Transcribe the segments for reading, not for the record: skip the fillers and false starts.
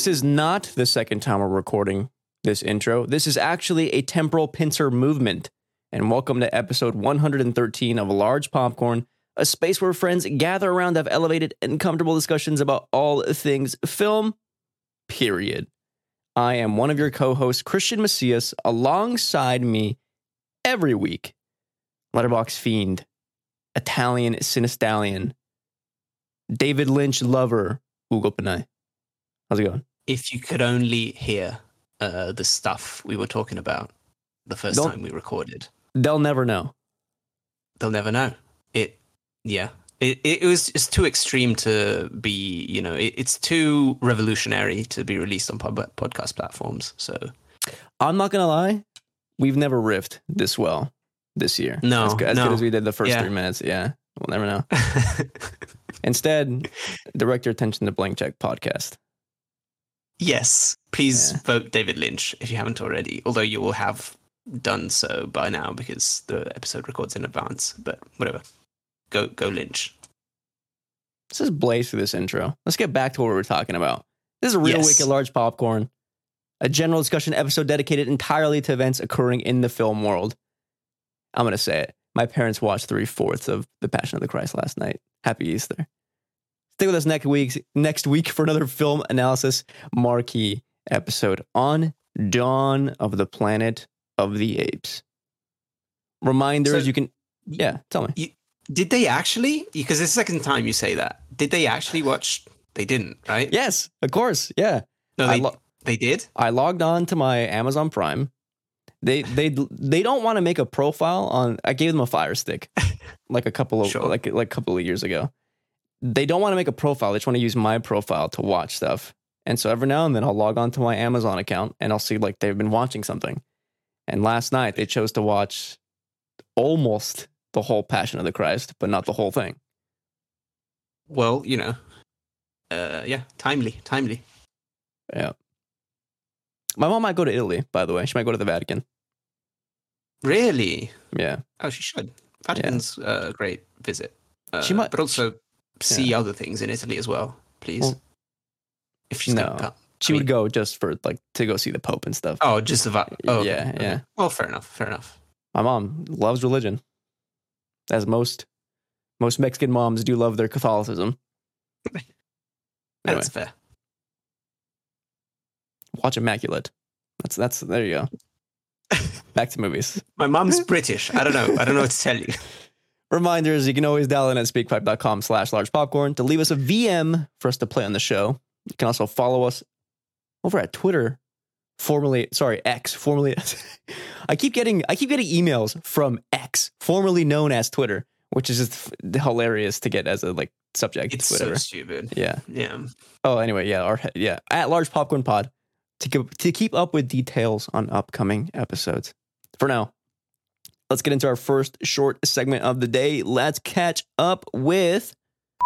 This is not the second time we're recording this intro. This is actually a temporal pincer movement. And welcome to episode 113 of Large Popcorn, a space where friends gather around to have elevated and comfortable discussions about all things film, period. I am one of your co-hosts, Christian Macias. Alongside me every week, Letterboxd Fiend, Italian Cinestallion, David Lynch lover, Ugo Panay. How's it going? If you could only hear the stuff we were talking about the first time we recorded. They'll never know. They'll never know. It was just too extreme to be, it's too revolutionary to be released on podcast platforms. So I'm not going to lie. We've never riffed this well this year. No. As good as we did the first 3 minutes. Yeah. We'll never know. Instead, direct your attention to Blank Check Podcast. Yes. Please vote David Lynch if you haven't already. Although you will have done so by now because the episode records in advance. But whatever. Go Lynch. Let's just blaze through this intro. Let's get back to what we were talking about. This is a real week at Large Popcorn, a general discussion episode dedicated entirely to events occurring in the film world. I'm going to say it. My parents watched 3/4 of The Passion of the Christ last night. Happy Easter. Stay with us next week for another film analysis marquee episode on Dawn of the Planet of the Apes. Reminders, you can... Yeah, tell me. Did they actually? Because it's the second time you say that. Did they actually watch? They didn't, right? Yes, of course. Yeah. No, they did? I logged on to my Amazon Prime. They don't want to make a profile on... I gave them a Fire Stick like a couple of years ago. They don't want to make a profile. They just want to use my profile to watch stuff. And so every now and then I'll log on to my Amazon account and I'll see like they've been watching something. And last night they chose to watch almost the whole Passion of the Christ, but not the whole thing. Well, timely. Yeah. My mom might go to Italy, by the way. She might go to the Vatican. Really? Yeah. Oh, she should. Vatican's a great visit. She might, but also see other things in Italy as well, please. Well, if she's going to come. She would go just for to go see the Pope and stuff. Oh, just the Vatican. Oh, yeah, okay. Yeah. Well, fair enough. My mom loves religion, as most Mexican moms do love their Catholicism. That's fair. Watch Immaculate. That's there you go. Back to movies. My mom's British. I don't know what to tell you. Reminders, you can always dial in at speakpipe.com/largepopcorn to leave us a VM for us to play on the show. You can also follow us over at Twitter, X, formerly. I keep getting emails from X, formerly known as Twitter, which is just hilarious to get as a subject. It's whatever. So stupid. Yeah. Oh, anyway, at Large Popcorn Pod to keep up with details on upcoming episodes. For now, let's get into our first short segment of the day. Let's catch up with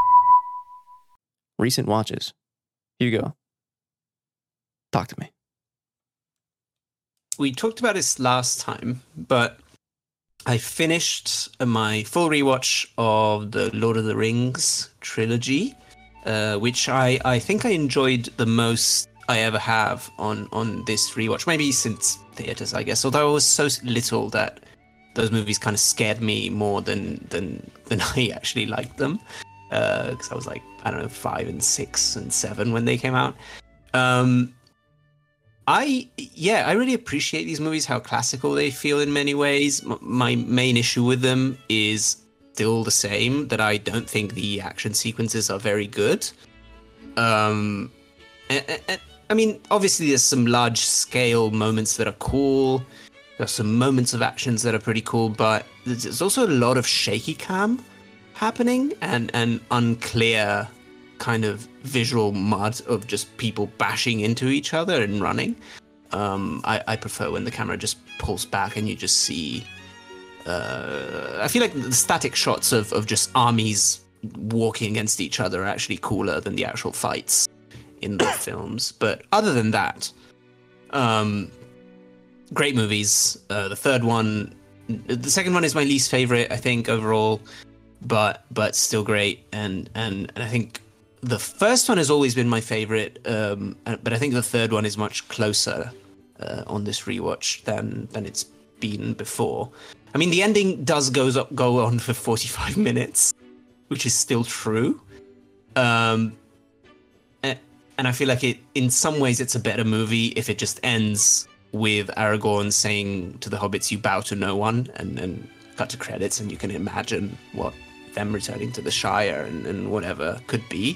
recent watches. Hugo, talk to me. We talked about this last time, but I finished my full rewatch of the Lord of the Rings trilogy, which I think I enjoyed the most I ever have on this rewatch. Maybe since theaters, I guess. Although I was so little that those movies kind of scared me more than I actually liked them. Because I was 5 and 6 and 7 when they came out. I really appreciate these movies, how classical they feel in many ways. My main issue with them is still the same, that I don't think the action sequences are very good. I mean, obviously there's some large scale moments that are cool. There's some moments of actions that are pretty cool, but there's also a lot of shaky cam happening and unclear kind of visual mud of just people bashing into each other and running. I prefer when the camera just pulls back and you just see... I feel like the static shots of just armies walking against each other are actually cooler than the actual fights in the films. But other than that, great movies. The second one is my least favorite, I think, overall, but still great. And I think the first one has always been my favorite, but I think the third one is much closer on this rewatch than it's been before. I mean, the ending does go on for 45 minutes, which is still true. And I feel like in some ways, it's a better movie if it just ends with Aragorn saying to the hobbits, "You bow to no one," and then cut to credits, and you can imagine what them returning to the Shire and whatever could be.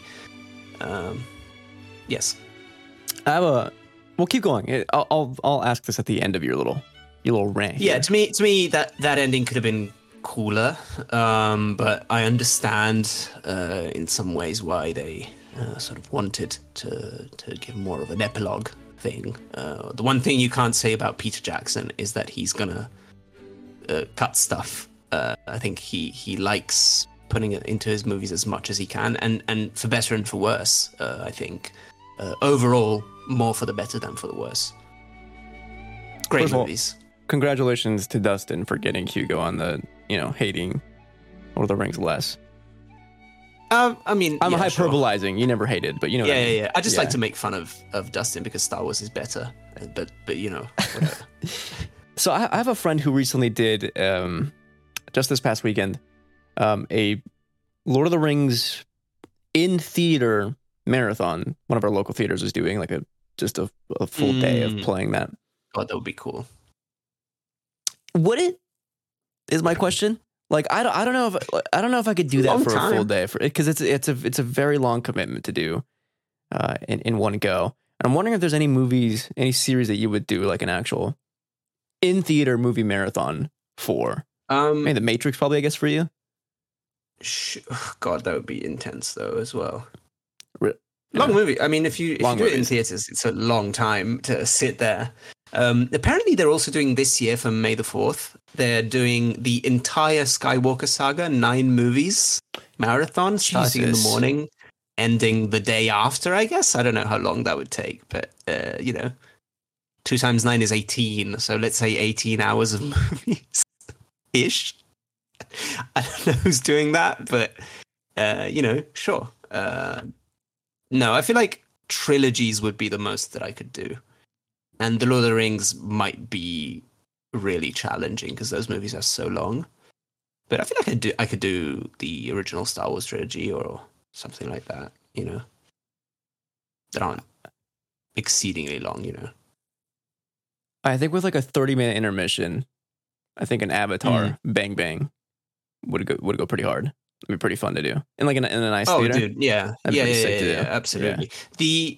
Yes. We'll keep going. I'll ask this at the end of your little rant. Yeah, to me that ending could have been cooler, but I understand in some ways why they sort of wanted to give more of an epilogue thing. The one thing you can't say about Peter Jackson is that he's gonna cut stuff. I think he likes putting it into his movies as much as he can, and for better and for worse. I think overall more for the better than for the worse. Great movies. Congratulations to Dustin for getting Hugo on the hating Lord of the Rings less. I mean, I'm hyperbolizing. Sure. You never hated, but you know. Yeah. I just like to make fun of Dustin because Star Wars is better, but whatever. So I have a friend who recently did just this past weekend a Lord of the Rings in theater marathon. One of our local theaters is doing like a full day of playing that. Oh, that would be cool. Would it? Is my question. Like I don't know if I could do that for a full day because it's a very long commitment to do in one go. And I'm wondering if there's any series that you would do like an actual in theater movie marathon for. Maybe The Matrix probably, I guess, for you. God, that would be intense though as well. Long movie. I mean, if you do it in theaters, it's a long time to sit there. Apparently, they're also doing this year for May the 4th. They're doing the entire Skywalker saga, 9 movies marathon, starting in the morning, ending the day after. I guess I don't know how long that would take, but 2 times 9 is 18. So let's say 18 hours of movies ish. I don't know who's doing that, but sure. No, I feel like trilogies would be the most that I could do. And The Lord of the Rings might be really challenging because those movies are so long. But I feel like I could do the original Star Wars trilogy or something like that, that aren't exceedingly long, I think with like a 30-minute intermission, I think an Avatar Bang Bang would go pretty hard. It'd be pretty fun to do. And like in a nice theater. Oh, dude, yeah. Yeah, absolutely. Yeah.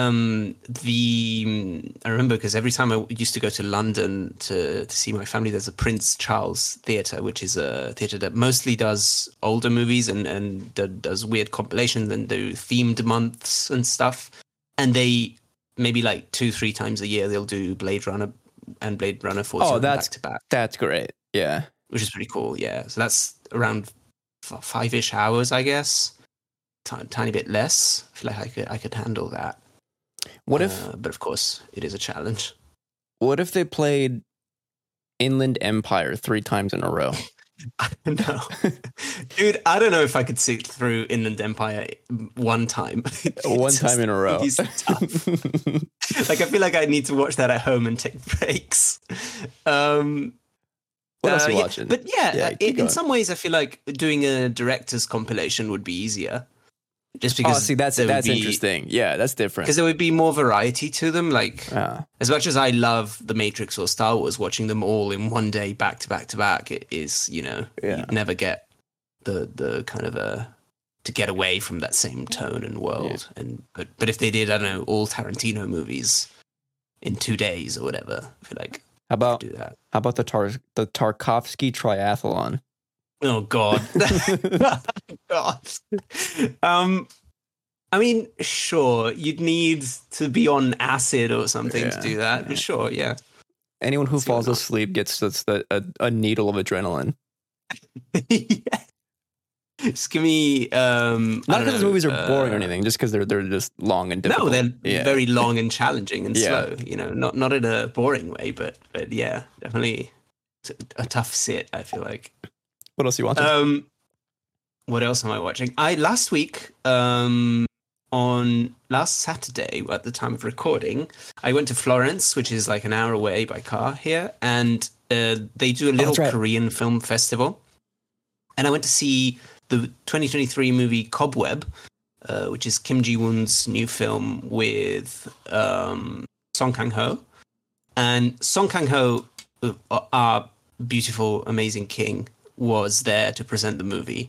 I remember because every time I used to go to London to see my family, there's a Prince Charles Theatre, which is a theatre that mostly does older movies and does weird compilations and do themed months and stuff. And they maybe like 2-3 times a year they'll do Blade Runner and Blade Runner 40 back to back. That's great. Yeah, which is pretty cool. Yeah, so that's around 5-ish hours, I guess. Tiny bit less. I feel like I could handle that. What if? But of course, it is a challenge. What if they played Inland Empire 3 times in a row? I don't know, dude. I don't know if I could sit through Inland Empire one time. One time in a row. Tough. Like I feel like I need to watch that at home and take breaks. What else are you watching? But in some ways, I feel like doing a director's compilation would be easier. Just because that's interesting. Yeah, that's different. Because there would be more variety to them. Like, as much as I love The Matrix or Star Wars, watching them all in one day, back to back to back, it is, you'd never get the kind of to get away from that same tone and world. Yeah. But if they did, I don't know, all Tarantino movies in 2 days or whatever, I feel like do that. How about the Tarkovsky triathlon? Oh God. God. I mean, sure, you'd need to be on acid or something to do that. But sure, yeah. Anyone who falls asleep gets a needle of adrenaline. Yeah. Just give me not because those movies are boring or anything, just because they're just long and difficult. No, they're very long and challenging and slow. Not in a boring way, but yeah, definitely a tough sit, I feel like. What else are you watching? What else am I watching? Last week, on last Saturday, at the time of recording, I went to Florence, which is like an hour away by car here, and they do a little Korean film festival. And I went to see the 2023 movie Cobweb, which is Kim Ji-woon's new film with Song Kang-ho. And Song Kang-ho, our beautiful, amazing king, was there to present the movie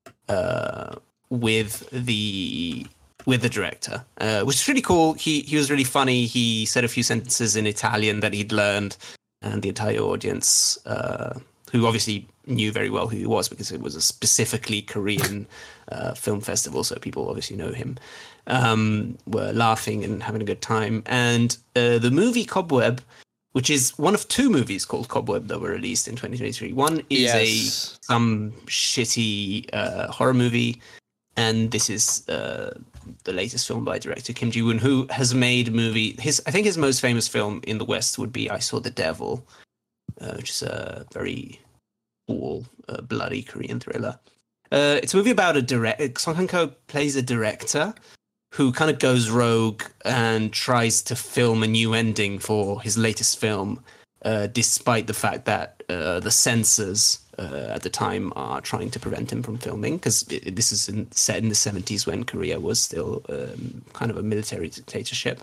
with the director, which is really cool. He was really funny. He said a few sentences in Italian that he'd learned, and the entire audience, who obviously knew very well who he was because it was a specifically Korean film festival, so people obviously know him, were laughing and having a good time. And the movie Cobweb, which is one of two movies called Cobweb that were released in 2023. One is some shitty horror movie, and this is the latest film by director Kim Ji-woon, who has made I think his most famous film in the West would be I Saw the Devil, which is a very cool, bloody Korean thriller. It's a movie about Song Kang-ho plays a director who kind of goes rogue and tries to film a new ending for his latest film, despite the fact that the censors at the time are trying to prevent him from filming, because this is set in the 70s when Korea was still kind of a military dictatorship.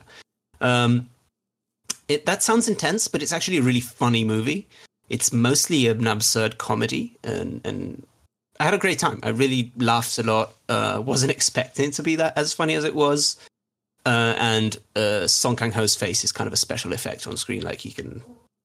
That sounds intense, but it's actually a really funny movie. It's mostly an absurd comedy, and I had a great time. I really laughed a lot. Wasn't expecting it to be that as funny as it was. And Song Kang-ho's face is kind of a special effect on screen. Like you can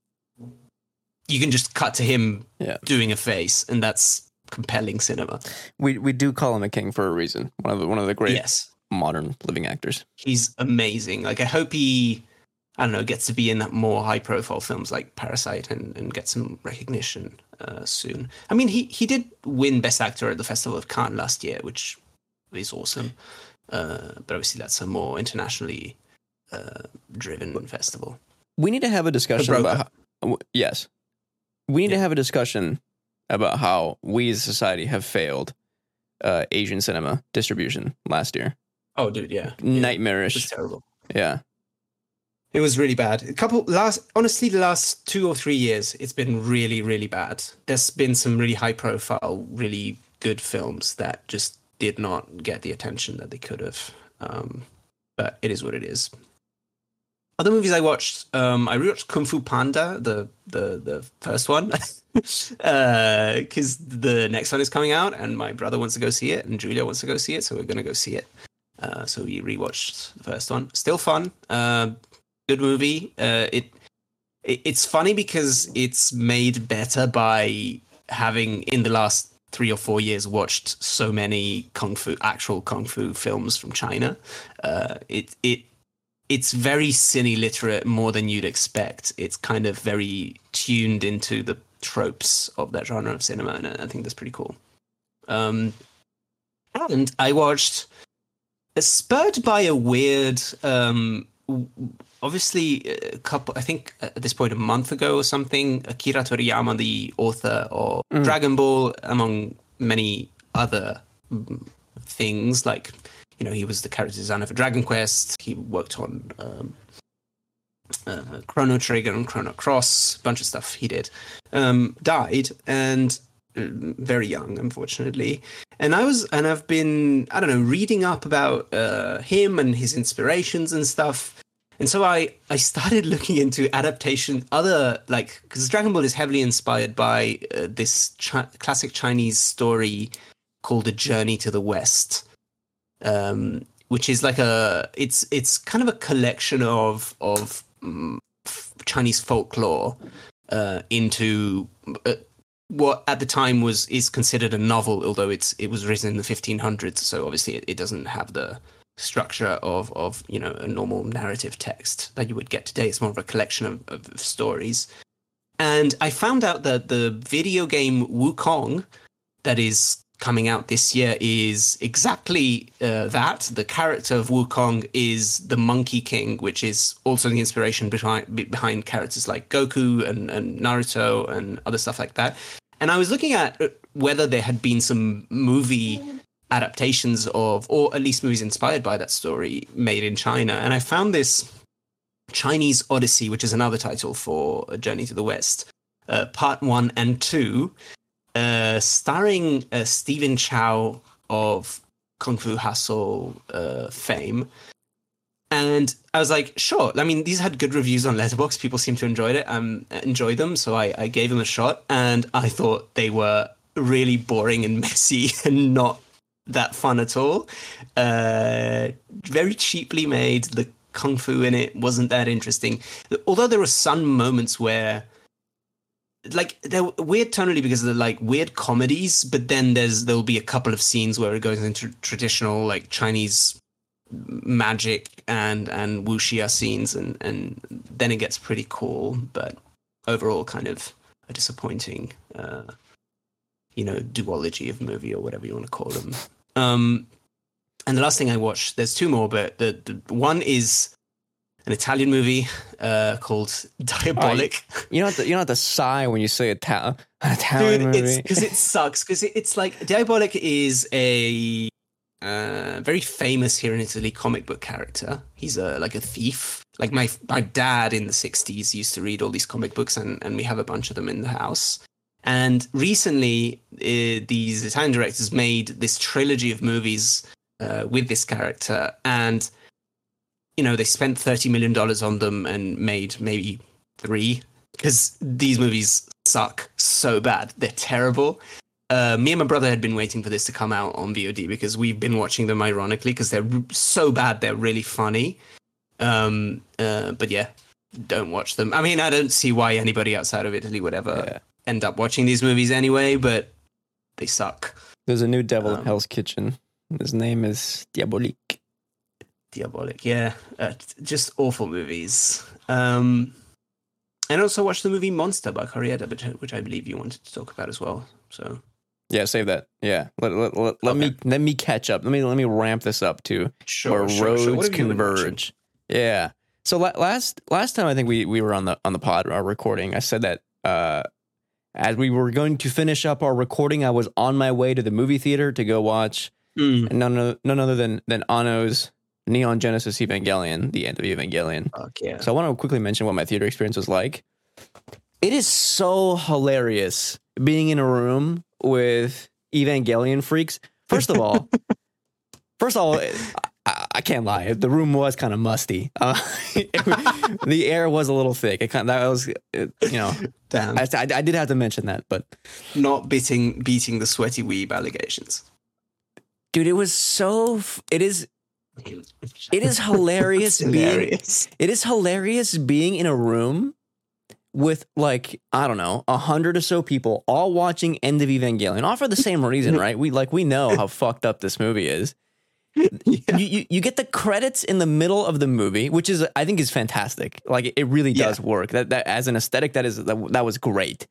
just cut to him doing a face, and that's compelling cinema. We do call him a king for a reason. One of the great modern living actors. He's amazing. Like I hope he, I don't know, gets to be in more high profile films like Parasite and get some recognition soon. I mean, he did win Best Actor at the Festival of Cannes last year, which is awesome. But obviously that's a more internationally driven festival. We need to have a discussion about we need to have a discussion about how we as a society have failed Asian cinema distribution last year. Oh, dude, yeah. Nightmarish. It was terrible. Yeah. It was really bad. The last 2 or 3 years, it's been really, really bad. There's been some really high profile, really good films that just did not get the attention that they could have. But it is what it is. Other movies I watched, I rewatched Kung Fu Panda, the first one, because the next one is coming out, and my brother wants to go see it, and Julia wants to go see it, so we're going to go see it. So we rewatched the first one. Still fun. Good movie. It's funny because it's made better by having, in the last 3 or 4 years, watched so many actual kung fu films from China. It's very cine literate, more than you'd expect. It's kind of very tuned into the tropes of that genre of cinema, and I think that's pretty cool. And I watched, spurred by a weird, obviously a couple, I think at this point a month ago or something, Akira Toriyama, the author of Dragon Ball, among many other things, like, you know, he was the character designer for Dragon Quest. He worked on Chrono Trigger and Chrono Cross, a bunch of stuff he did. Died, and very young, unfortunately. And I've been, I don't know, reading up about him and his inspirations and stuff. And so I started looking into adaptation, because Dragon Ball is heavily inspired by this classic Chinese story called A Journey to the West. Which is like it's kind of a collection of Chinese folklore into what at the time is considered a novel, although it was written in the 1500s, so obviously it doesn't have the structure of you know, a normal narrative text that you would get today. It's more of a collection of stories. And I found out that the video game Wukong that is coming out this year is exactly that. The character of Wukong is the Monkey King, which is also the inspiration behind characters like Goku and Naruto and other stuff like that. And I was looking at whether there had been some movie adaptations of, or at least movies inspired by that story made in China. And I found this Chinese Odyssey, which is another title for A Journey to the West, part 1 and 2, starring Stephen Chow of Kung Fu Hustle fame. And I was like, sure. I mean, these had good reviews on Letterboxd. People seem to enjoy them. So I gave them a shot, and I thought they were really boring and messy and not that fun at all. Very cheaply made. The kung fu in it wasn't that interesting. Although there were some moments where, like, they're weird tonally because they're like weird comedies, but then there'll be a couple of scenes where it goes into traditional like Chinese magic and wuxia scenes, and then it gets pretty cool. But overall, kind of a disappointing duology of movie, or whatever you want to call them. And the last thing I watched, there's two more, but the one is an Italian movie called Diabolik. You don't have to sigh when you say Italian Dude, movie. Because it sucks. Because it's like, Diabolik is a very famous here in Italy comic book character. He's like a thief. Like my dad in the 60s used to read all these comic books, and we have a bunch of them in the house. And recently, these Italian directors made this trilogy of movies with this character, and they spent $30 million on them and made maybe 3, because these movies suck so bad. They're terrible. Me and my brother had been waiting for this to come out on VOD because we've been watching them ironically because they're so bad. They're really funny. But yeah, don't watch them. I mean, I don't see why anybody outside of Italy would ever end up watching these movies anyway, but they suck. There's a new devil in Hell's Kitchen. His name is Diabolik. Diabolik, yeah. Just awful movies. And also watched the movie Monster by Koreeda, which I believe you wanted to talk about as well. So yeah, save that. Yeah, let me catch up. Let me ramp this up to where roads converge. Yeah. So last time I think we were on the pod recording, I said that as we were going to finish up our recording, I was on my way to the movie theater to go watch none other than Anno's Neon Genesis Evangelion, the end of Evangelion. Yeah. So I want to quickly mention what my theater experience was like. It is so hilarious being in a room with Evangelion freaks. First of all, I can't lie. The room was kind of musty. The air was a little thick. Damn. I did have to mention that, but not beating the sweaty weeb allegations. Dude, it was so. It is hilarious. It is hilarious being in a room with, like, I don't know, 100 or so people all watching End of Evangelion, all for the same reason, right? We know how fucked up this movie is. Yeah. You get the credits in the middle of the movie, which is, I think, is fantastic. Like, it really does work. That as an aesthetic, that was great.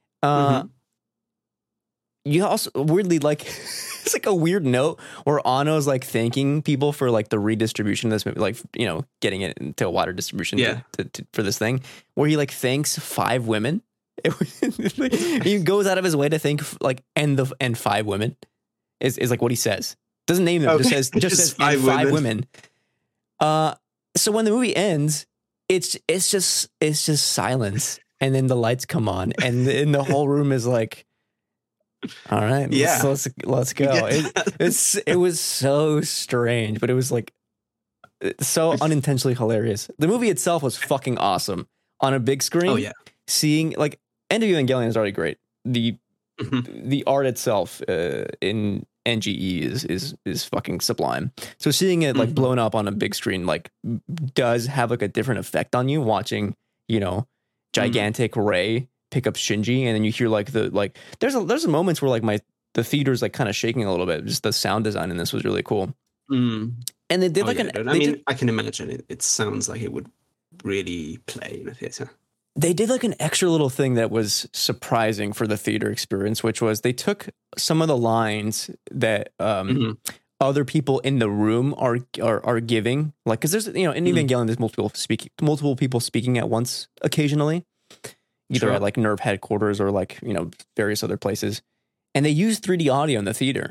You also weirdly, like, it's like a weird note where Anno's like thanking people for like the redistribution of this movie, like, getting it into a wider distribution for this thing, where he like thanks 5 women. He goes out of his way to thank like and 5 women is like what he says. Doesn't name them, just says 5 women. So when the movie ends, it's just silence, and then the lights come on, and the whole room is like, all right, let's go. It was so strange, but it was like so unintentionally hilarious. The movie itself was fucking awesome on a big screen. Oh yeah, seeing like End of Evangelion is already great. The art itself in NGE is fucking sublime. So seeing it like blown up on a big screen like does have like a different effect on you watching, gigantic Rei pick up Shinji, and then you hear like there's moments where like the theater's like kind of shaking a little bit. Just the sound design in this was really cool. And they did I can imagine it sounds like it would really play in a theater. They did like an extra little thing that was surprising for the theater experience, which was they took some of the lines that other people in the room are giving, like, because there's in Evangelion there's multiple people speaking at once occasionally, either at like NERV headquarters or like various other places, and they use 3D audio in the theater.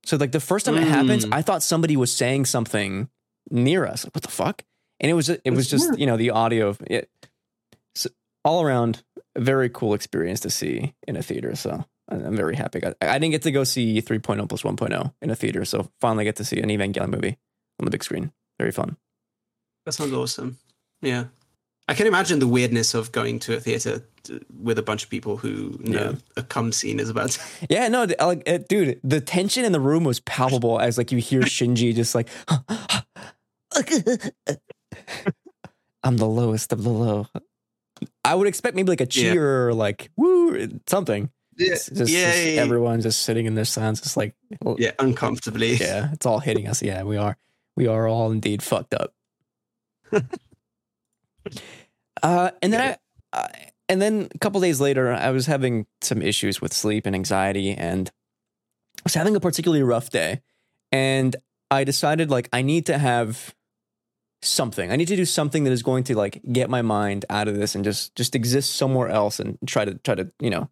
So like the first time it happens, I thought somebody was saying something near us. Like, what the fuck? And it was just the audio of it. So all around, a very cool experience to see in a theater. So I'm very happy. I didn't get to go see 3.0 plus 1.0 in a theater, so finally get to see an Evangelion movie on the big screen. Very fun. That sounds awesome. Yeah. I can imagine the weirdness of going to a theater with a bunch of people who know a cum scene is about to... Yeah, no, dude, the tension in the room was palpable as like you hear Shinji just like, I'm the lowest of the low. I would expect maybe like a cheer or like woo something. Yeah, everyone's just sitting in their silence, just like uncomfortably. Yeah, it's all hitting us. Yeah, we are all indeed fucked up. And then and then a couple days later, I was having some issues with sleep and anxiety, and I was having a particularly rough day. And I decided like I need to have something. I need to do something that is going to like get my mind out of this and just exist somewhere else and try to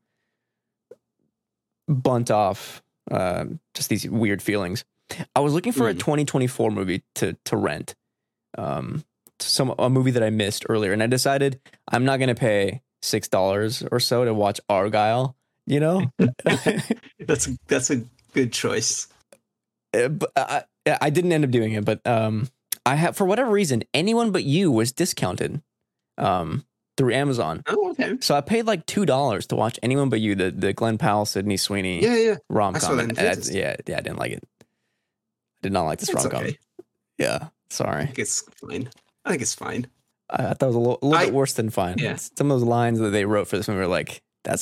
bunt off just these weird feelings. I was looking for a 2024 movie to rent. A movie that I missed earlier, and I decided I'm not going to pay $6 or so to watch Argyle. You know, that's a good choice. But I didn't end up doing it, but I have, for whatever reason, Anyone But You was discounted through Amazon. Oh, okay. So I paid like $2 to watch Anyone But You, the Glenn Powell, Sydney Sweeney rom-com. I didn't like it. I did not like this rom-com. Okay. Yeah, sorry. I think it's fine. I thought it was a little bit worse than fine. Yeah. Some of those lines that they wrote for this movie were like,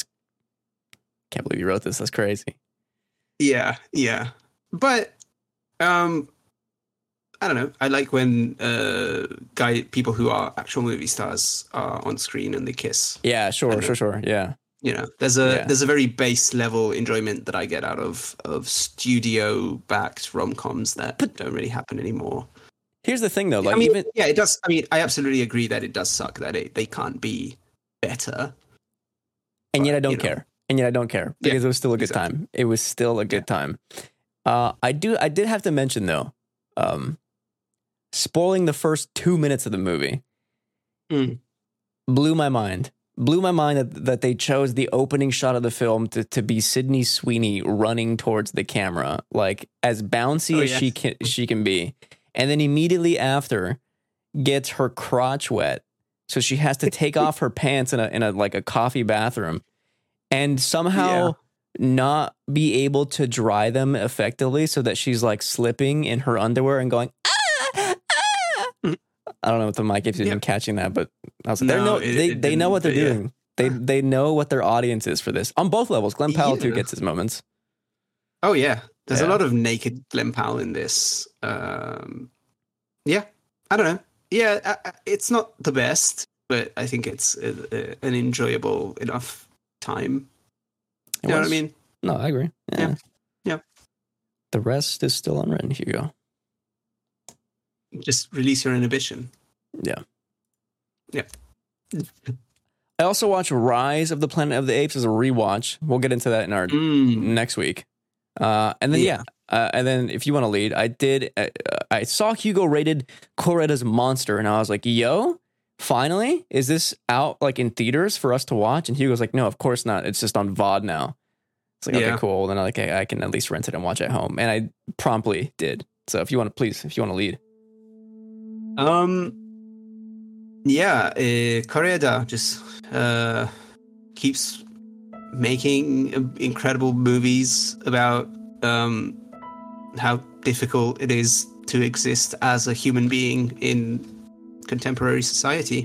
can't believe you wrote this. That's crazy. Yeah. But, I don't know. I like when people who are actual movie stars are on screen and they kiss. Yeah, sure. Yeah. You know, there's a very base level enjoyment that I get out of studio backed rom-coms that don't really happen anymore. Here's the thing, though. Like, it does. I mean, I absolutely agree that it does suck that they can't be better. And yet I don't care. Because it was still a good time. It was still a good time. I did have to mention though, spoiling the first 2 minutes of the movie blew my mind. Blew my mind that they chose the opening shot of the film to be Sydney Sweeney running towards the camera, like as bouncy as she can be. And then immediately after gets her crotch wet. So she has to take off her pants in a like a coffee bathroom and somehow not be able to dry them effectively so that she's like slipping in her underwear and going, ah! I don't know if the mic is even catching that, but I was like, they know what they're doing. They know what their audience is for this on both levels. Glenn Powell too gets his moments. Oh yeah. There's a lot of naked Glenn Powell in this. I don't know. Yeah, it's not the best, but I think it's an enjoyable enough time. You know what I mean? No, I agree. Yeah. The rest is still unwritten, Hugo. Just release your inhibition. Yeah. Yeah. I also watched Rise of the Planet of the Apes as a rewatch. We'll get into that in our next week. And then and then if you want to lead, I saw Hugo rated Koreeda's Monster, and I was like, yo, finally, is this out like in theaters for us to watch? And Hugo's like, no, of course not. It's just on VOD now. It's like, okay, cool. Then I can at least rent it and watch it at home. And I promptly did. So if you want to lead. Koreeda just keeps making incredible movies about how difficult it is to exist as a human being in contemporary society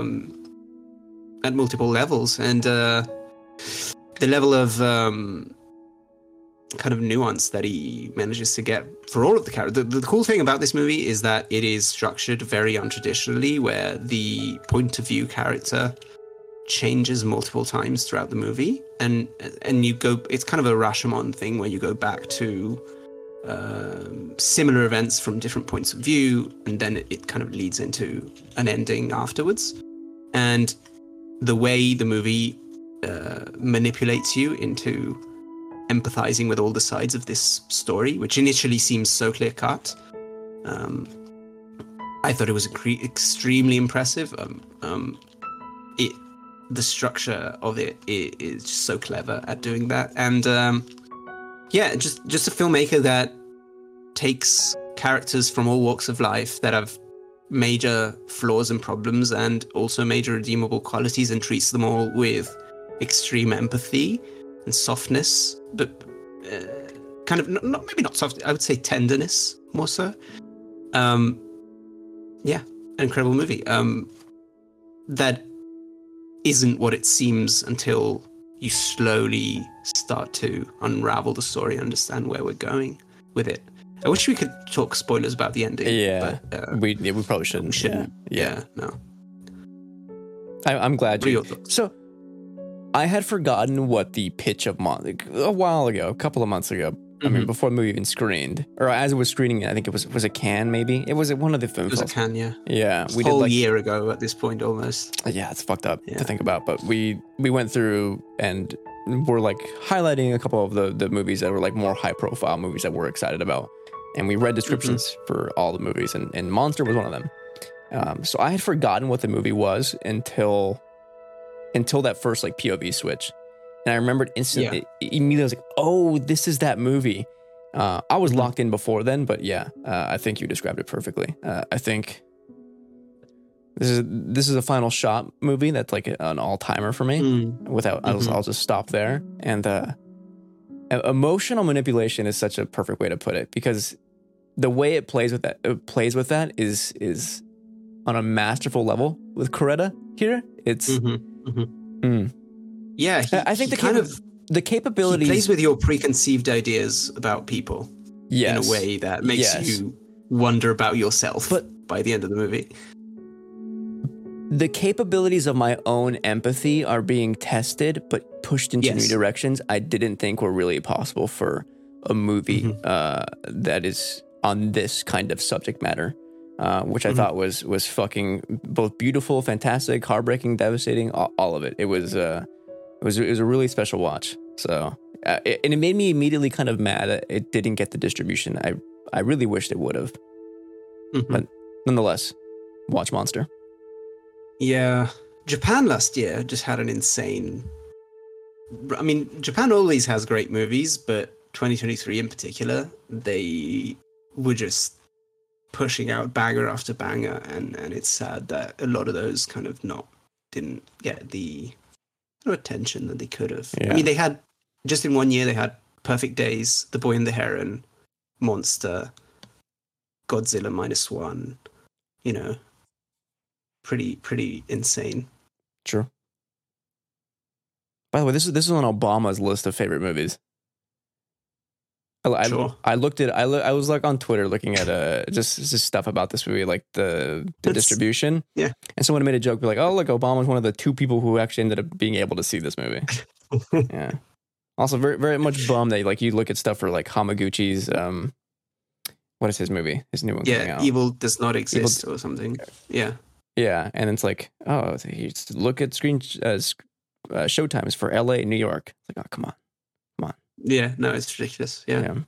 at multiple levels, and the level of kind of nuance that he manages to get for all of the characters. The cool thing about this movie is that it is structured very untraditionally, where the point of view character changes multiple times throughout the movie, and you go, it's kind of a Rashomon thing where you go back to similar events from different points of view, and then it kind of leads into an ending afterwards. And the way the movie manipulates you into empathizing with all the sides of this story, which initially seems so clear cut. I thought it was extremely impressive. The structure of it is just so clever at doing that, and just a filmmaker that takes characters from all walks of life that have major flaws and problems, and also major redeemable qualities, and treats them all with extreme empathy and softness, but kind of not soft. I would say tenderness more so. An incredible movie. That isn't what it seems until you slowly start to unravel the story and understand where we're going with it. I wish we could talk spoilers about the ending. Yeah, but, we probably shouldn't. Yeah. No. I'm glad What are you. your thoughts? So, I had forgotten what the pitch of a while ago, a couple of months ago. I mean, before the movie even screened, or as it was screening, I think it was a Cannes, maybe. It was at one of the film. It was a festivals. Cannes, yeah. Yeah, We did a year ago at this point almost. Yeah, it's fucked up to think about, but we went through and we're like highlighting a couple of the movies that were like more high profile movies that we're excited about, and we read descriptions for all the movies, and Monster was one of them. So I had forgotten what the movie was until that first like POV switch, and I remembered instantly. Immediately I was like, oh, this is that movie. I was locked in before then, but I think you described it perfectly. I think this is a final shot movie that's like an all timer for me. I'll just stop there. And emotional manipulation is such a perfect way to put it, because the way it plays with that is on a masterful level with Coretta here. It's yeah. I think the capabilities. He plays with your preconceived ideas about people in a way that makes you wonder about yourself. But by the end of the movie, the capabilities of my own empathy are being tested, but pushed into new directions I didn't think were really possible for a movie that is on this kind of subject matter, which I thought was fucking both beautiful, fantastic, heartbreaking, devastating, all of it. It was a really special watch. So, and it made me immediately kind of mad that it didn't get the distribution. I really wished it would have. But nonetheless, watch Monster. Yeah. Japan last year just had an insane... I mean, Japan always has great movies, but 2023 in particular, they were just pushing out banger after banger, and it's sad that a lot of those kind of didn't get the attention that they could have. I mean, they had, just in 1 year, they had Perfect Days, The Boy and the Heron, Monster, Godzilla -1, pretty insane. True. By the way, this is on Obama's list of favorite movies. I looked at I was like on Twitter looking at just stuff about this movie, like the distribution. Yeah. And someone made a joke, be like, "Oh, look, Obama's one of the 2 people who actually ended up being able to see this movie." Yeah. Also, very very much bummed that like you look at stuff for like Hamaguchi's what is his movie? His new one coming out. Evil Does Not Exist or something. Yeah. Yeah, and it's like, oh, you look at showtimes for LA, New York. It's like, oh, come on. Yeah, no, it's ridiculous. Yeah. Here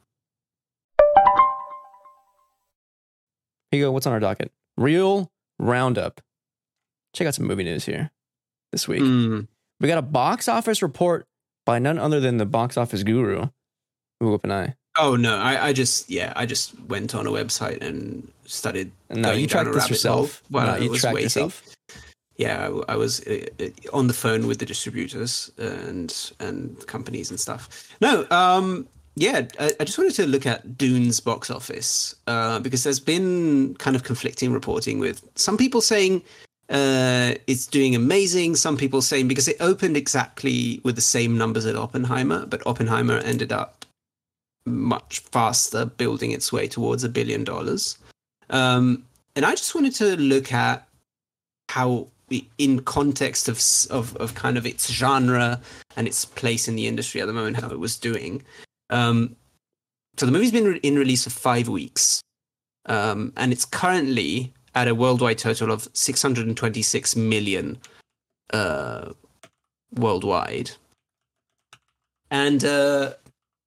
you go. What's on our docket? Real Roundup. Check out some movie news here this week. We got a box office report by none other than the box office guru, Whoop and I. Oh no, I just went on a website and started. No, you tracked this yourself. You tracked yourself. Yeah, I was on the phone with the distributors and companies and stuff. No, I just wanted to look at Dune's box office because there's been kind of conflicting reporting, with some people saying it's doing amazing, some people saying because it opened exactly with the same numbers as Oppenheimer, but Oppenheimer ended up much faster, building its way towards $1 billion. And I just wanted to look at how, in context of kind of its genre and its place in the industry at the moment, how it was doing. So the movie's been in release for 5 weeks, and it's currently at a worldwide total of 626 million worldwide. And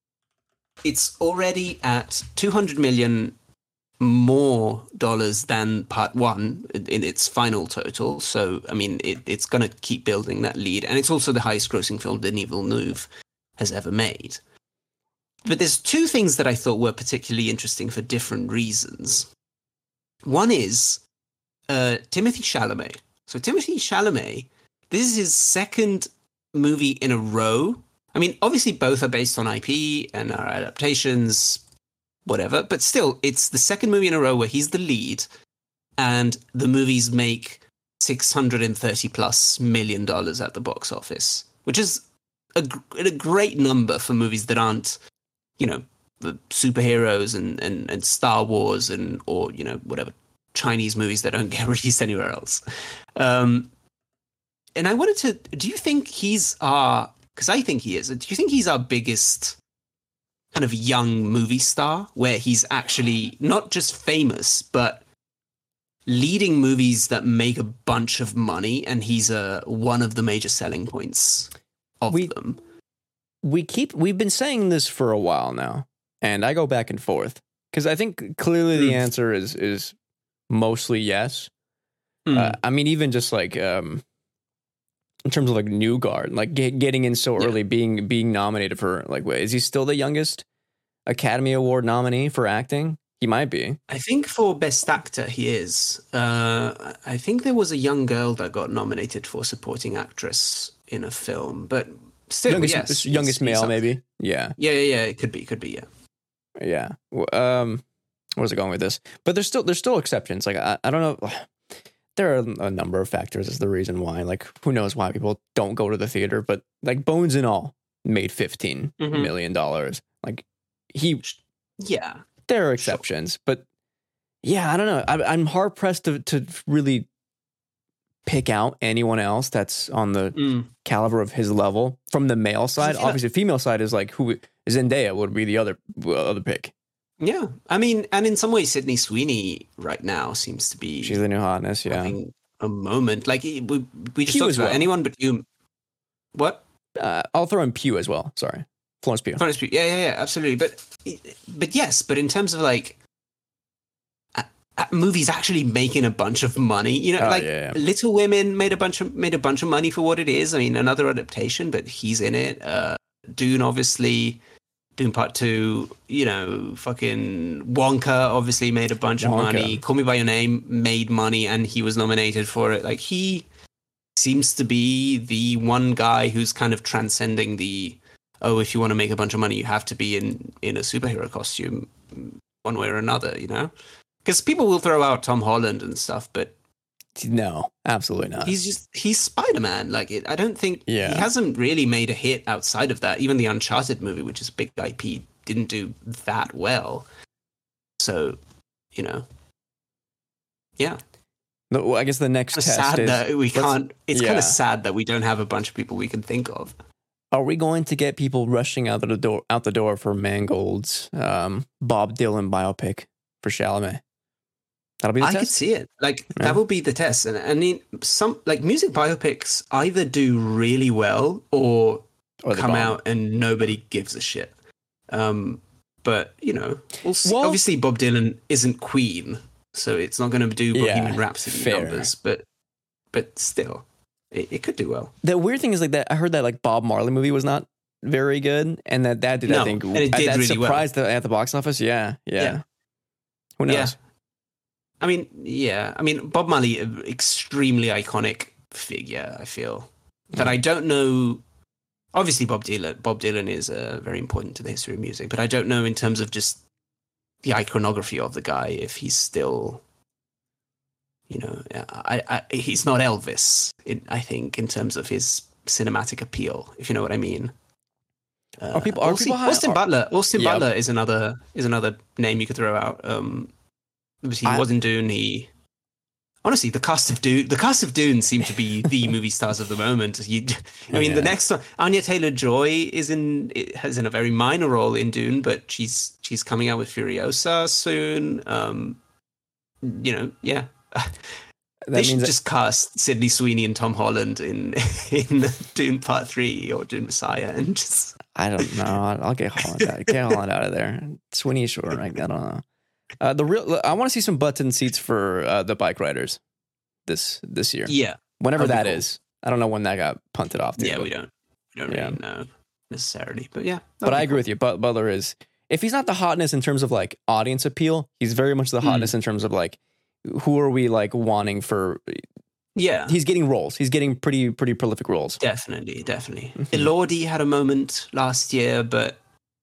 it's already at $200 million more dollars than part one in its final total. So, I mean, it's going to keep building that lead. And it's also the highest grossing film Denis Villeneuve has ever made. But there's two things that I thought were particularly interesting for different reasons. One is Timothée Chalamet. So Timothée Chalamet, this is his second movie in a row. I mean, obviously both are based on IP and are adaptations, whatever, but still, it's the second movie in a row where he's the lead, and the movies make $630+ million at the box office, which is a great number for movies that aren't, you know, the superheroes and Star Wars or you know, whatever Chinese movies that don't get released anywhere else. And I wanted to, do you think he's because I think he is, do you think he's our biggest kind of young movie star, where he's actually not just famous, but leading movies that make a bunch of money, and he's one of the major selling points of them? We've been saying this for a while now, and I go back and forth, because I think clearly the answer is mostly yes. I mean, even just like in terms of like New Guard, like getting in so early, being nominated for, like, is he still the youngest Academy Award nominee for acting? He might be. I think for Best Actor he is. I think there was a young girl that got nominated for Supporting Actress in a film, but still, youngest male, maybe. Yeah. It could be. Yeah. Where was I going with this? But there's still exceptions. Like I don't know. There are a number of factors as the reason why. Like, who knows why people don't go to the theater? But like, Bones and All made $15 million. Like, there are exceptions, but yeah, I don't know. I'm hard pressed to really pick out anyone else that's on the caliber of his level from the male side. Obviously, female side is like who Zendaya would be the other pick. Yeah, I mean, and in some ways, Sydney Sweeney right now seems to be, she's the new hotness. Yeah, having a moment. Like we just talked about anyone but you. What? I'll throw in Pugh as well. Sorry, Florence Pugh. Yeah, absolutely. But yes, but in terms of like movies actually making a bunch of money, you know, Little Women made a bunch of money for what it is. I mean, another adaptation, but he's in it. Dune, obviously. Dune Part 2, you know, fucking Wonka obviously made a bunch of money. Call Me By Your Name made money, and he was nominated for it. Like, he seems to be the one guy who's kind of transcending the, if you want to make a bunch of money, you have to be in a superhero costume one way or another, you know? Because people will throw out Tom Holland and stuff, but no, absolutely not. He's Spider-Man. Like, I don't think he hasn't really made a hit outside of that. Even the Uncharted movie, which is a big IP, didn't do that well. So, you know, yeah. No, I guess the next test sad is that we can't. It's kind of sad that we don't have a bunch of people we can think of. Are we going to get people rushing out the door for Mangold's Bob Dylan biopic for Chalamet? That'll be the test. I could see it. Like, that will be the test. And I mean, some like music biopics either do really well or come out and nobody gives a shit. But, you know, we'll see. Well, obviously, Bob Dylan isn't Queen, so it's not going to do Bohemian Rhapsody numbers. But still, it could do well. The weird thing is, like, that I heard that like Bob Marley movie was not very good, and that did, I think, and it did that really surprised at the box office. Yeah. Who knows? Yeah. I mean, Bob Marley, extremely iconic figure, I feel. But I don't know. Obviously, Bob Dylan is very important to the history of music, but I don't know in terms of just the iconography of the guy if he's still, you know, he's not Elvis. I think in terms of his cinematic appeal, if you know what I mean. Austin Butler is another name you could throw out. Obviously, he was in Dune. Honestly, the cast of Dune seem to be the movie stars of the moment. The next one, Anya Taylor-Joy has in a very minor role in Dune, but she's coming out with Furiosa soon. They should just cast Sydney Sweeney and Tom Holland in Dune Part 3 or Dune Messiah, and just I don't know. I'll get Holland out. Get Holland out of there. Sweeney Shore. I don't know. I want to see some butts and seats for the bike riders this year. Yeah, whenever that is. I don't know when that got punted off. Yeah, we don't really know necessarily, but yeah. But I agree with you. Butler is, if he's not the hotness in terms of like audience appeal, he's very much the hotness in terms of like, who are we like wanting for? Yeah, he's getting roles. He's getting pretty prolific roles. Definitely. Elordi had a moment last year, but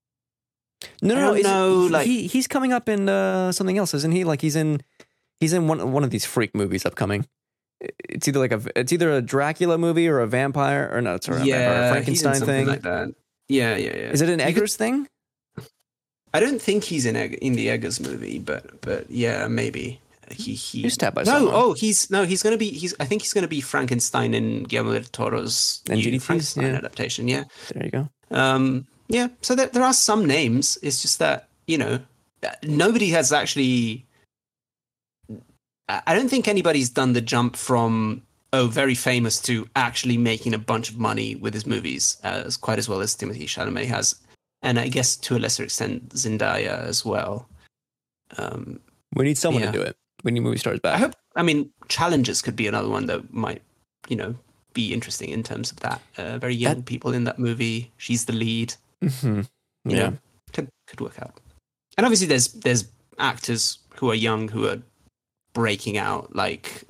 no. Like he's coming up in something else, isn't he? Like he's in one of these freak movies upcoming. It's either a Dracula movie or a vampire or no, it's a Frankenstein thing like that. Yeah. Is it an Eggers thing? I don't think he's in the Eggers movie, but yeah, maybe he's tapped by someone. I think he's gonna be Frankenstein in Guillermo del Toro's new Frankenstein adaptation. Yeah, there you go. Yeah, so there are some names. It's just that nobody has actually. I don't think anybody's done the jump from very famous to actually making a bunch of money with his movies quite as well as Timothée Chalamet has, and I guess to a lesser extent Zendaya as well. We need someone to do it. We need movie stars back. Challengers could be another one that might, be interesting in terms of that. Very young people in that movie. She's the lead. Mm-hmm. Yeah, could work out. And obviously, there's actors who are young who are breaking out, like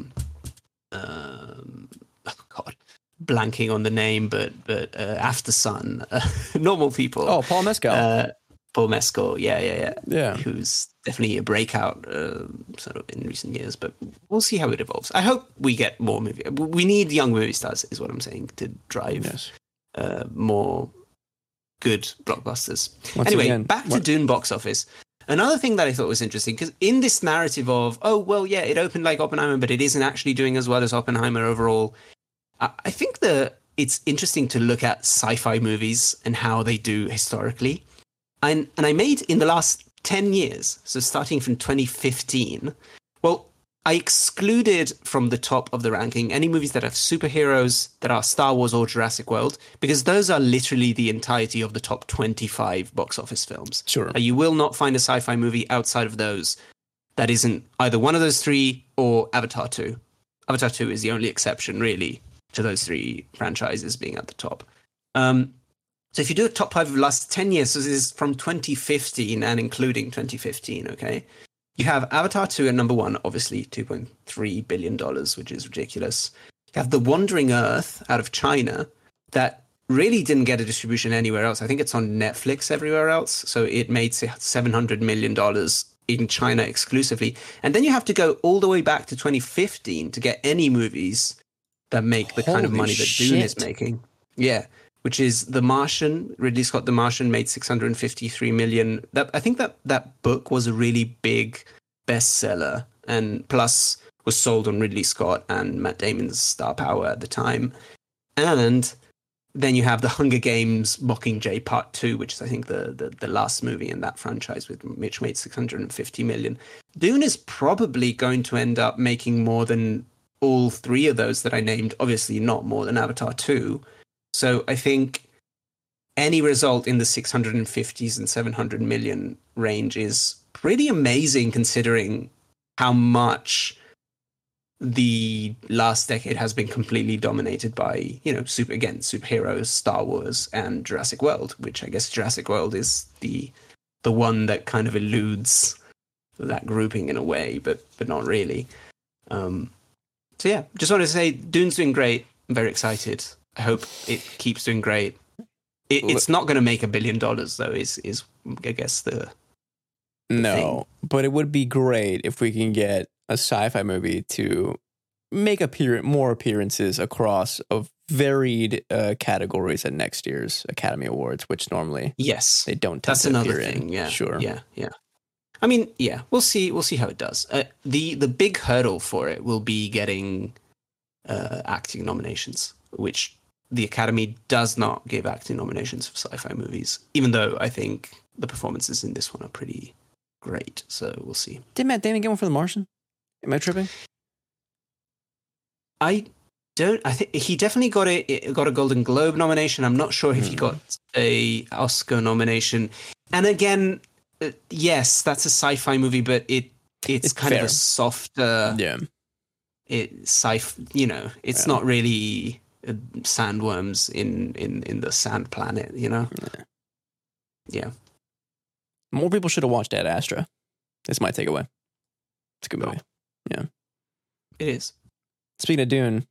blanking on the name, but After Sun, Normal People. Oh, Paul Mescal. Paul Mescal, yeah. Who's definitely a breakout sort of in recent years, but we'll see how it evolves. I hope we get more movie. We need young movie stars, is what I'm saying, to drive more good blockbusters. Anyway, back to Dune box office. Another thing that I thought was interesting, because in this narrative of, it opened like Oppenheimer, but it isn't actually doing as well as Oppenheimer overall. I think it's interesting to look at sci-fi movies and how they do historically. And I made in the last 10 years, so starting from 2015, I excluded from the top of the ranking any movies that have superheroes that are Star Wars or Jurassic World, because those are literally the entirety of the top 25 box office films. Sure. You will not find a sci-fi movie outside of those that isn't either one of those three or Avatar 2. Avatar 2 is the only exception, really, to those three franchises being at the top. So if you do a top 5 of the last 10 years, so this is from 2015 and including 2015, okay? You have Avatar 2 at number 1, obviously $2.3 billion, which is ridiculous. You have The Wandering Earth out of China that really didn't get a distribution anywhere else. I think it's on Netflix everywhere else. So it made $700 million in China exclusively. And then you have to go all the way back to 2015 to get any movies that make the kind of money that Dune is making. Yeah. Which is The Martian. Ridley Scott, The Martian, made $653 million. I think that book was a really big bestseller, and plus was sold on Ridley Scott and Matt Damon's star power at the time. And then you have The Hunger Games Mockingjay Part 2, which is, I think, the last movie in that franchise, which made $650 million. Dune is probably going to end up making more than all three of those that I named. Obviously not more than Avatar 2. So I think any result in the 650s and 700 million range is pretty amazing, considering how much the last decade has been completely dominated by, superheroes, Star Wars, and Jurassic World, which I guess Jurassic World is the one that kind of eludes that grouping in a way, but not really. So yeah, just wanted to say Dune's doing great. I'm very excited. I hope it keeps doing great. It's not going to make $1 billion, though, is I guess the thing. But it would be great if we can get a sci-fi movie to make more appearances across of varied categories at next year's Academy Awards, which normally they don't. That's another thing. Yeah, sure. Yeah. I mean, yeah, we'll see how it does. The big hurdle for it will be getting acting nominations, which the Academy does not give acting nominations for sci-fi movies, even though I think the performances in this one are pretty great. So we'll see. Did Matt Damon get one for The Martian? Am I tripping? I don't. I think he definitely got a Golden Globe nomination. I'm not sure if he got a Oscar nomination. And again, yes, that's a sci-fi movie, but it's kind fair. of a softer. Yeah. It's not really sandworms in the sand planet. Yeah. More people should have watched Ad Astra. That's my takeaway. It's a good movie. Yeah. It is. Speaking of Dune,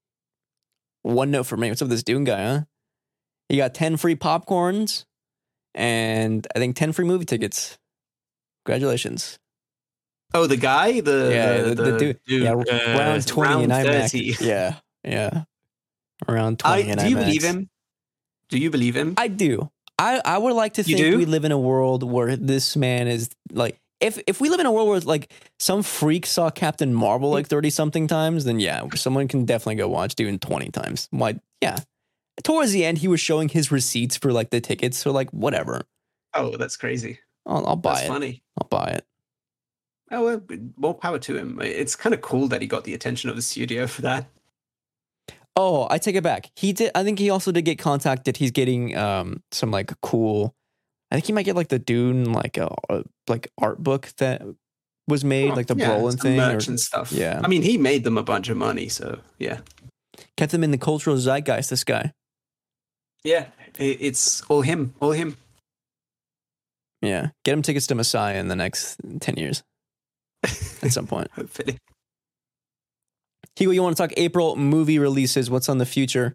one note for me. What's up with this Dune guy, huh? He got 10 free popcorns and I think 10 free movie tickets. Congratulations. Oh, the guy? The dude. Yeah, around 20 round in IMAX. 30. Yeah. Around 20 in IMAX. Do you believe him? Do you believe him? I do. I would like to think we live in a world where this man is like, if we live in a world where like some freak saw Captain Marvel like 30 something times, then yeah, someone can definitely go watch Dune 20 times. Why? Yeah. Towards the end, he was showing his receipts for like the tickets. So like, whatever. Oh, that's crazy. I'll buy That's it. funny. I'll buy it. Oh, well, more power to him. It's kind of cool that he got the attention of the studio for that. Oh, I take it back. He did. I think he also did get contacted. He's getting some like cool. I think he might get like the Dune like art book that was made, like the Brolin thing, merch and stuff. Yeah, I mean, he made them a bunch of money, so yeah, kept them in the cultural zeitgeist. This guy. Yeah, it's all him. All him. Yeah, get him tickets to Messiah in the next 10 years at some point. Hopefully. Hugo, you want to talk April movie releases? What's on the future?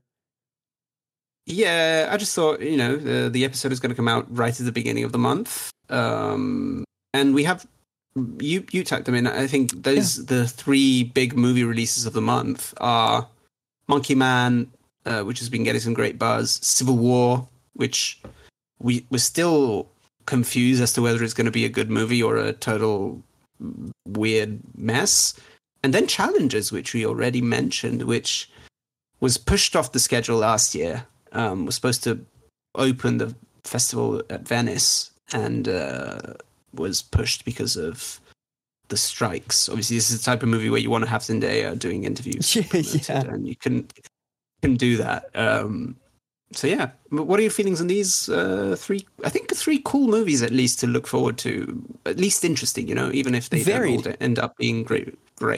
Yeah, I just thought, the episode is going to come out right at the beginning of the month. And we have, you typed them in. I think the three big movie releases of the month are Monkey Man, which has been getting some great buzz, Civil War, which we're still confused as to whether it's going to be a good movie or a total weird mess. And then Challengers, which we already mentioned, which was pushed off the schedule last year. Was supposed to open the festival at Venice and was pushed because of the strikes. Obviously, this is the type of movie where you want to have Zendaya doing interviews. Yeah. And you can do that. So yeah, what are your feelings on these three? I think three cool movies at least to look forward to, at least interesting. Even if they don't all end up being great.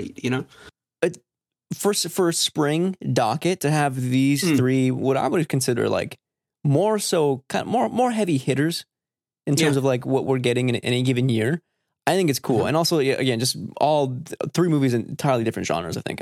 For spring docket to have these three, what I would consider like more so kind of more heavy hitters in terms of like what we're getting in any given year. I think it's cool, and also again, just all three movies in entirely different genres. I think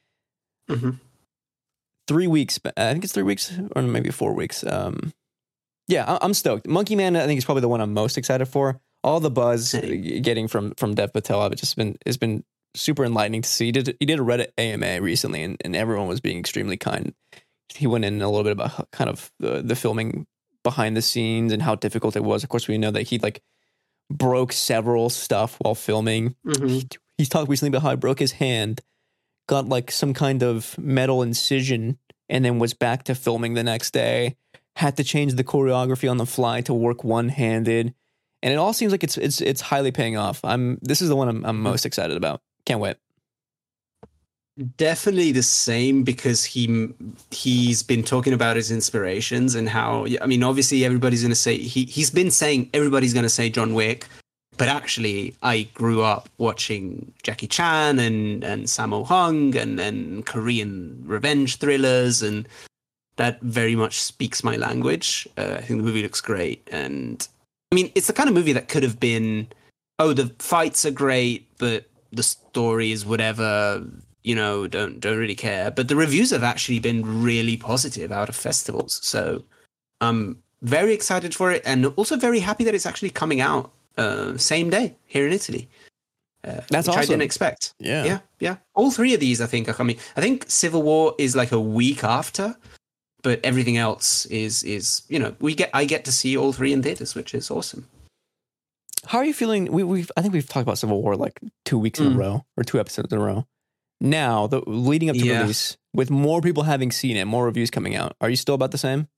3 weeks. I think it's 3 weeks or maybe 4 weeks. Yeah, I'm stoked. Monkey Man, I think is probably the one I'm most excited for. All the buzz getting from Dev Patel, it's been super enlightening to see. He did a Reddit AMA recently, and everyone was being extremely kind. He went in a little bit about kind of the filming behind the scenes and how difficult it was. Of course, we know that he like broke several stuff while filming. He's talked recently about how he broke his hand, got like some kind of metal incision, and then was back to filming the next day. Had to change the choreography on the fly to work one-handed, and it all seems like it's highly paying off. This is the one I'm most excited about. Can't wait. Definitely the same, because he's been talking about his inspirations and how, I mean, obviously everybody's going to say, he's been saying everybody's going to say John Wick, but actually I grew up watching Jackie Chan and Sammo Hung and Korean revenge thrillers, and that very much speaks my language. I think the movie looks great, and I mean, it's the kind of movie that could have been, the fights are great, but the story is whatever, don't really care. But the reviews have actually been really positive out of festivals. So I'm very excited for it, and also very happy that it's actually coming out same day here in Italy. That's which awesome. I didn't expect. Yeah. All three of these I think are coming. I think Civil War is like a week after, but everything else is I get to see all three in theaters, which is awesome. How are you feeling? I think we've talked about Civil War like 2 weeks in a row, or 2 episodes in a row. Now, leading up to release, with more people having seen it, more reviews coming out, are you still about the same?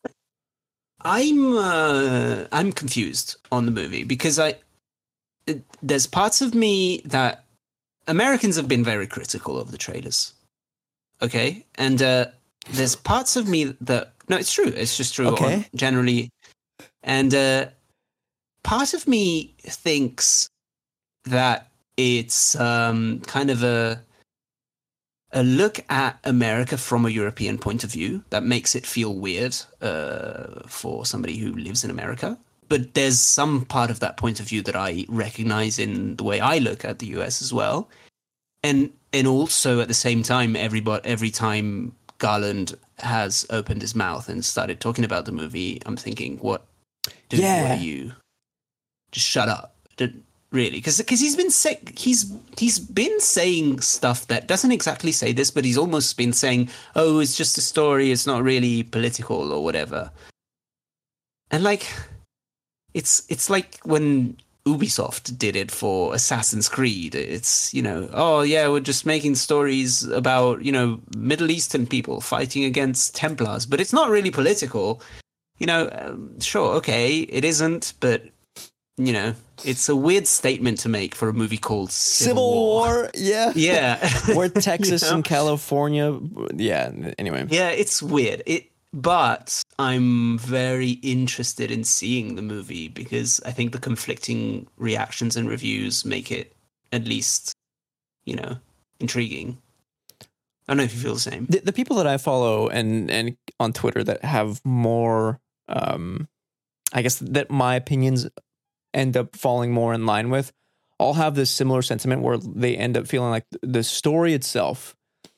I'm confused on the movie, because there's parts of me that Americans have been very critical of the trailers. Okay, and there's parts of me that no, it's true. It's just true. Okay. Generally, and part of me thinks that it's kind of a look at America from a European point of view that makes it feel weird for somebody who lives in America. But there's some part of that point of view that I recognize in the way I look at the US as well. And also at the same time, every time Garland has opened his mouth and started talking about the movie, I'm thinking, what are you? Just shut up. Really, because he's been saying stuff that doesn't exactly say this, but he's almost been saying, "Oh, it's just a story. It's not really political or whatever." And like, it's like when Ubisoft did it for Assassin's Creed. It's, oh yeah, we're just making stories about, Middle Eastern people fighting against Templars, but it's not really political. Sure, okay, it isn't, but it's a weird statement to make for a movie called Civil War. Yeah. Yeah. Where Texas and California. Yeah. Anyway. Yeah, it's weird. But I'm very interested in seeing the movie because I think the conflicting reactions and reviews make it at least, intriguing. I don't know if you feel the same. The people that I follow and on Twitter that have more, I guess that my opinions end up falling more in line with, all have this similar sentiment where they end up feeling like the story itself,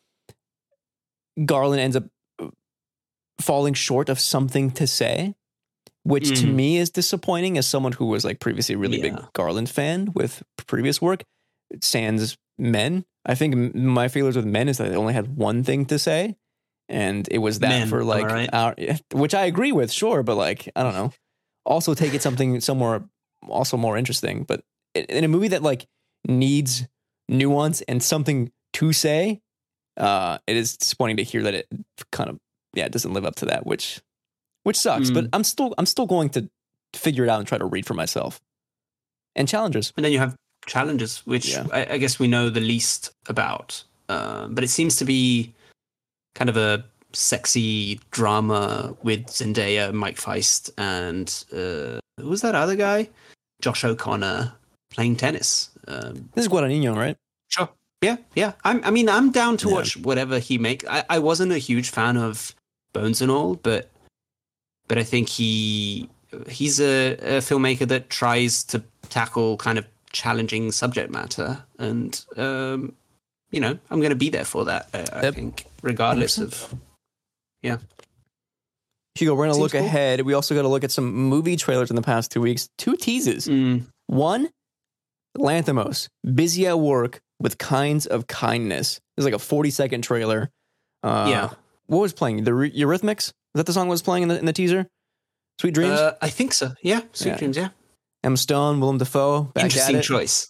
Garland ends up falling short of something to say, which to me is disappointing as someone who was like previously a really big Garland fan with previous work, sans Men. I think my feelings with Men is that they only had one thing to say, and it was that Men, for like which I agree with, sure, but like, I don't know, also take it somewhere also more interesting. But in a movie that like needs nuance and something to say, it is disappointing to hear that it kind of it doesn't live up to that, which sucks. But I'm still going to figure it out and try to read for myself. And challenges, and then you have challenges, which I guess we know the least about, but it seems to be kind of a sexy drama with Zendaya, Mike Feist, and who was that other guy? Josh O'Connor playing tennis. This is Guadagnino, right? Sure. Yeah. I'm down to watch whatever he makes. I wasn't a huge fan of Bones and All, but I think he's a filmmaker that tries to tackle kind of challenging subject matter, and I'm going to be there for that. I think, regardless of. Yeah. Hugo, we're going to look ahead. We also got to look at some movie trailers in the past 2 weeks. 2 teases. One, Lanthimos, busy at work with Kinds of Kindness. There's like a 40-second trailer. What was playing? The Eurythmics? Is that the song that was playing in the teaser? Sweet Dreams? I think so. Yeah, Sweet Dreams, yeah. Emma Stone, Willem Dafoe. Back Interesting at it. choice.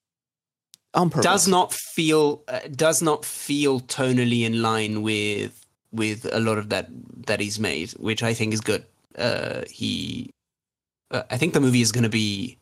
On purpose. Does not feel tonally in line with a lot of that he's made, which I think is good. I think the movie is going to be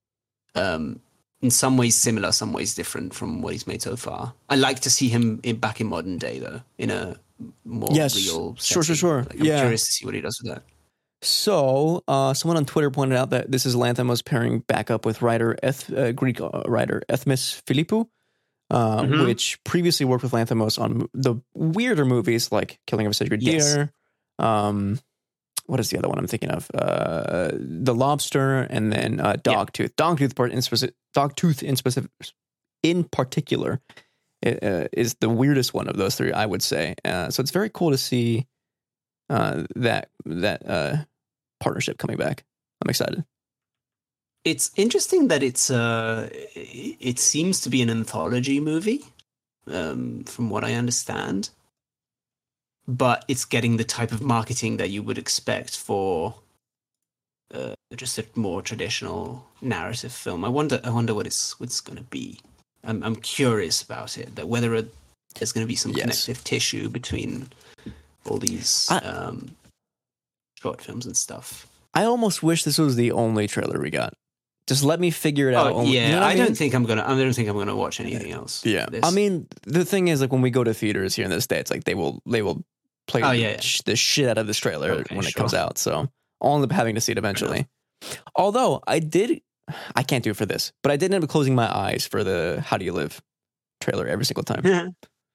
in some ways similar, some ways different from what he's made so far. I like to see him back in modern day, though, in a more real setting. Sure. Like, I'm curious to see what he does with that. So, someone on Twitter pointed out that this is Lanthimos pairing back up with Greek writer Ethmis Philippou, which previously worked with Lanthimos on the weirder movies like Killing of a Sacred Deer. What is the other one I'm thinking of? The Lobster, and then Dogtooth. Dogtooth in particular is the weirdest one of those three, I would say. So it's very cool to see that partnership coming back. I'm excited. It's interesting that it seems to be an anthology movie, from what I understand. But it's getting the type of marketing that you would expect for just a more traditional narrative film. I wonder what it's going to be. I'm curious about it. That whether there's going to be some connective tissue between all these short films and stuff. I almost wish this was the only trailer we got, Just let me figure it out. Oh, yeah, You know what I mean? don't think I'm gonna watch anything else. Yeah, This. I mean, the thing is, like, when we go to theaters here in the States, like, they will play the shit out of this trailer when it comes out. So I'll end up having to see it eventually. Although I can't do it for this, but I did end up closing my eyes for the "How Do You Live" trailer every single time. Yeah.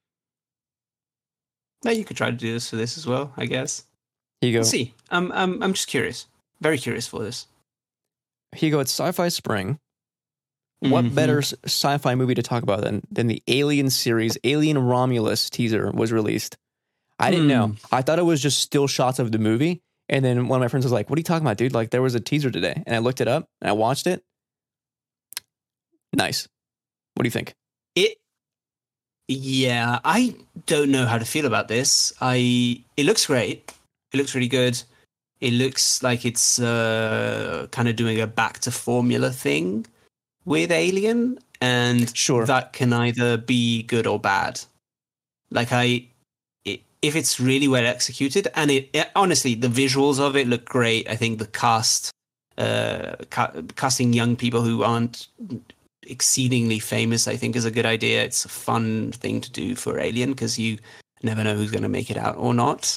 No, you could try to do this for this as well, I guess. Here you go. We'll see. I'm just curious. Very curious for this. Here you go. It's Sci-Fi Spring. What better sci-fi movie to talk about than the Alien series? Alien Romulus teaser was released. I didn't know. I thought it was just still shots of the movie. And then one of my friends was like, "What are you talking about, dude? Like, there was a teaser today." And I looked it up and I watched it. Nice. What do you think? Yeah, I don't know how to feel about this. It looks great. It looks really good. It looks like it's kind of doing a back to formula thing with Alien, and Sure, that can either be good or bad. Like if it's really well executed, and honestly, the visuals of it look great. I think the casting young people who aren't exceedingly famous, I think, is a good idea. It's a fun thing to do for Alien because you never know who's going to make it out or not.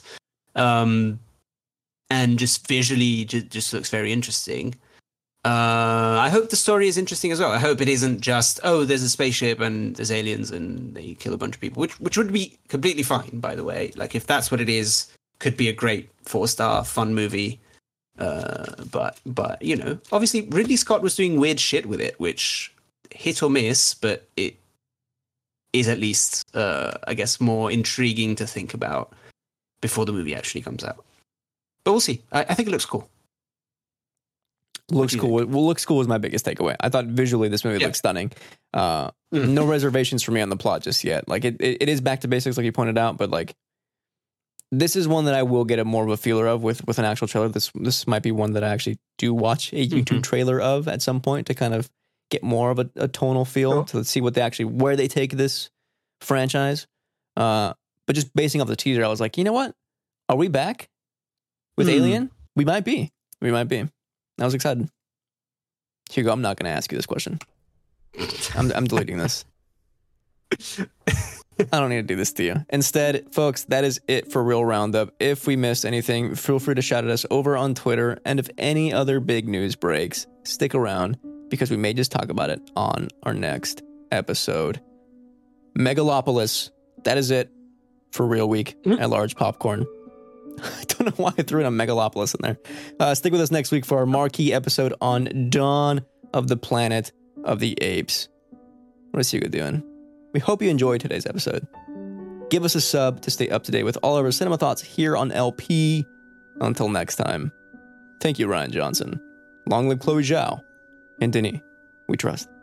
And just visually, just looks very interesting. I hope the story is interesting as well. I hope it isn't just, oh, there's a spaceship and there's aliens and they kill a bunch of people, which would be completely fine, by the way. Like, if that's what it is, could be a great 4-star fun movie. But you know, obviously Ridley Scott was doing weird shit with it, which hit or miss, but it is at least, I guess, more intriguing to think about before the movie actually comes out. But we'll see. I think it looks cool. Looks cool. Well, looks cool was my biggest takeaway. I thought visually this movie looked stunning. No reservations for me on the plot just yet. Like, it is back to basics, like you pointed out, but like, this is one that I will get a more of a feeler of with an actual trailer. This might be one that I actually do watch a YouTube trailer of at some point to kind of get more of a tonal feel to see what where they take this franchise. But just basing off the teaser, I was like, you know what? Are we back with Alien? We might be. I was excited. Hugo, I'm not going to ask you this question. I'm deleting this. I don't need to do this to you. Instead, folks, that is it for Real Roundup. If we missed anything, feel free to shout at us over on Twitter. And if any other big news breaks, stick around because we may just talk about it on our next episode. Megalopolis. That is it for Real Week at Large Popcorn. I don't know why I threw in a Megalopolis in there. Stick with us next week for our marquee episode on Dawn of the Planet of the Apes. What is Hugo doing? We hope you enjoyed today's episode. Give us a sub to stay up to date with all of our cinema thoughts here on LP. Until next time, thank you, Ryan Johnson. Long live Chloe Zhao. And Denis, we trust.